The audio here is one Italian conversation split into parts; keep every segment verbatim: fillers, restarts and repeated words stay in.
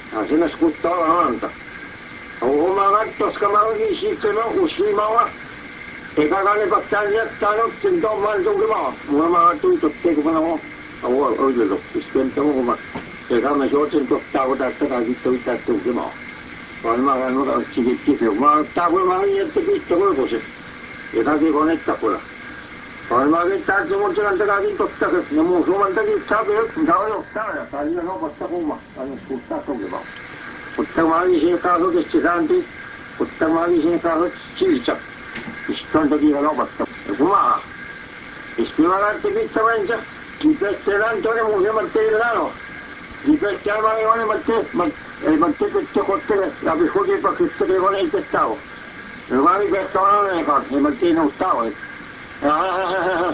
Ah, se ne scuttava novanta. Ho magato scamavano sitte no, uscimava. E cagane battaglia stanno, sento manzo che ma. Una magato tutto come no. Ho ho detto, spento come. E come so sento stavo da stare di tutto tutto che ma. Poi magari ci dice, ma stavo magari tutto quello così. E da che connetta quella. Poi tanto molto andare in tutta che non mi sono mandato il capo e andavo a stare, io non posso come, hanno ascoltato che va. Potremmo avere in caso che ci canti, potremmo avere in caso ci dice, ci stanno dire no, basta. E come, e scriva l'arte pizza mangia, chi peste l'anto ne muove mantelano, chi peste la mano mette, e mette pezzo corte, la biscotti per questo che non è il pestavo. E magari questo non è cosa, e mette non stavo. Ah,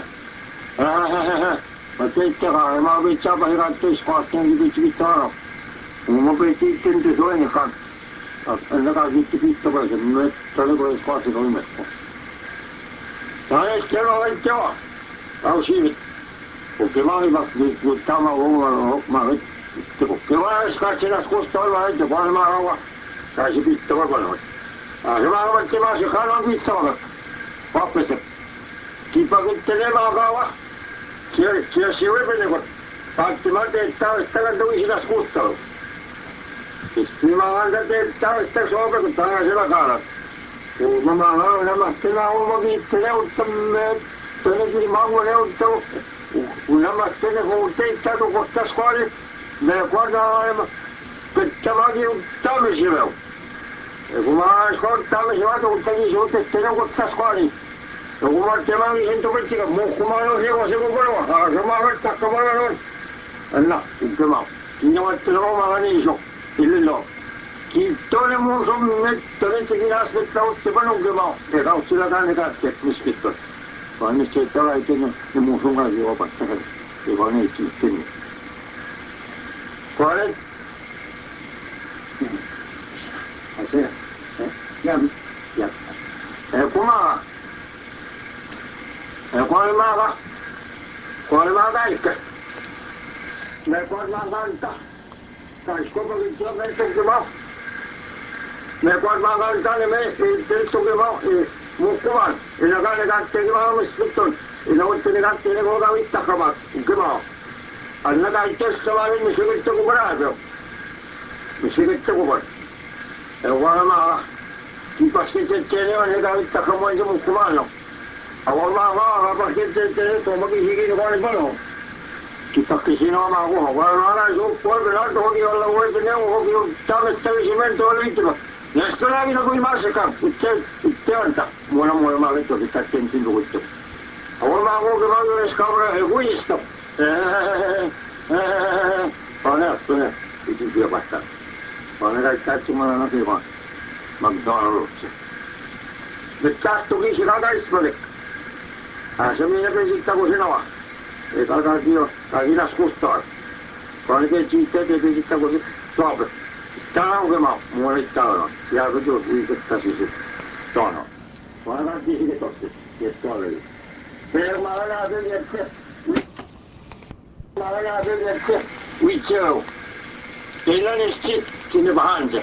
ma che c'era, ma che c'era per il squadro di Vittorio, un po' di tempo di fa, andava di tutto questo, mi metto le cose squadre con me. Ma è che non è che va, a uscire, perché mai ma buttava uno, ma che va a scarsi nascosto, ma è che qua ma va, quasi piccolo quello. Ah, se va a mettere ma se fanno un piccolo, va questo. Chi teneva a cava, chi si vede, ultimamente stava stando vicino a scustolo. E prima andate stava sta sopra che stava sulla cara. Ma ma una mattina uno che teneva teneva di mango neutro, una mattina con un tentato con questa scuola, me guarda che stava di un tame si vede. E come la scuola tame si vede un tame si vede teneva con questa scuola. Rumah temang itu kecil, muka malu saya masih berbuat. Ah, rumah kita kemana non? Nah, itu mah. Ini macam rumah ni isu, ini loh. Kita ni musuh ni, terus kita asyik tahu sebab nak mah. Kita silakan kita cek miskin. Kalau ni cerita lah itu ni musuh lagi apa tak? Kalau ni cerita ni. Kalau asyik, ya, ya. Eh, kuma. E quale maga? Quale maga è che? Ne quale maga anta? Dai, scopo che c'è messo che va? Ne quale maga anta ne me, il testo che va, e muccuman, e la gare gatte che va, mi scritto, e la volta ne gatte ne voga vitta che va, che va. Allora il testo va, mi si mette coperato. Mi si mette coperato. E quale maga? Chi passi che c'è ne va, ne ga vitta che va, muccuman no. Awal maga, apa kita kita tu mungkin higi ni kau ni kita kisi nama aku, kalau mana itu kau benar tu hoki Allah kau itu ni hoki tahu tahu semen tu orang itu. Ya sekarang ini aku masih kan, itu itu anta, mula mula maga itu kita tensi tu itu. Awal maga aku kemudian sekarang egois tu. Mana mana itu dia pasal. Mana kita cuma nak apa, McDonald's. Betul tu kisi ada ispolik. Ah, se mi visita così no, e cada Dio, la vita nascosta, quando che ci siete visita così, top, stanno che ma, muore stanno, si ha veduto qui che sta si si, stanno, quando dici che tosse, che sto lì, per malare del che, malare del che, wiccio, e non è scritto, ce ne mangia,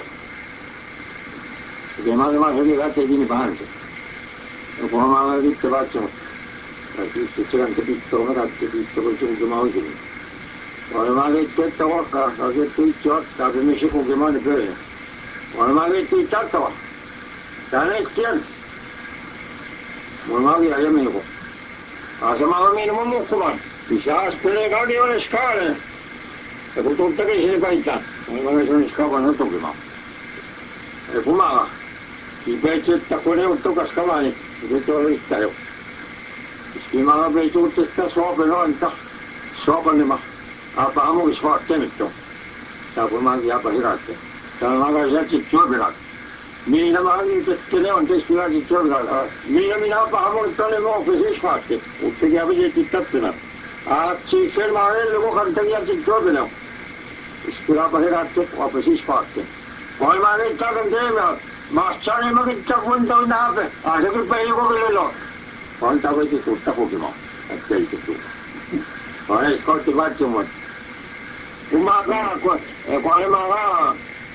che male male che gatte di ne mangia, e poi malare di che faccio, Itu jangan terbicara, mereka terbicara macam mana itu. Kalau malah itu tahu, kalau itu cakap, tapi mesti kau gimana boleh. Kalau malah itu tahu, jangan istian. Kalau malah ayam itu, asal malah minum mukuman. Bisa sepuluh kali orang sekarang. Aku tu tak kisah baca. Kalau malah orang sekarang itu gimana? Aku malah, dibaca tak boleh untuk sekarang ini. Itu orang istiadat. I maga begitu kita sobe no anta sobe ni ma apa amo isforte nito tapo magi apa hirate tapo maga jati choberat mi na magi te ne on te spirati choberat mi na mi na apa amo tole mo fesi isforte utte che avete tittatina a ci fermare le mo cantaria ti chobeno ispirava hirate o fesi isforte poi magi ta candema ma chane magi ta punta unave a che per io come lo quanta avete tutta Pokémon, e sei tu. Non è scorti quattro motti. Un maga, e quale maga,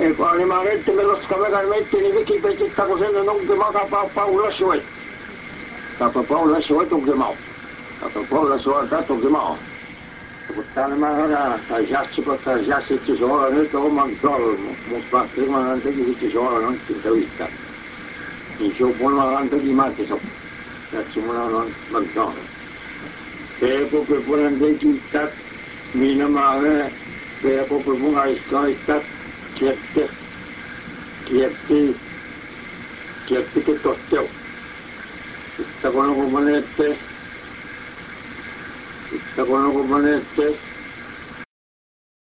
e quando manette me lo scavegamento di vecchi pezzi sta cosendo non che manca Paolo Scioi. Capo Paolo Scioi tu che mau. Capo Paolo Scioi tu che mau. Puttana magara, già ci porta già se ci sono, ne to manzolo, mo sta prima non ti ci sono, non ti vista. In ciò buono anche di matti so. Ya ci non manzolo. E poi pure andai città, mina male, e poi poi una scaita, chiette, chiette, chiette che tosteo. Sta con le componente, sta con le componente,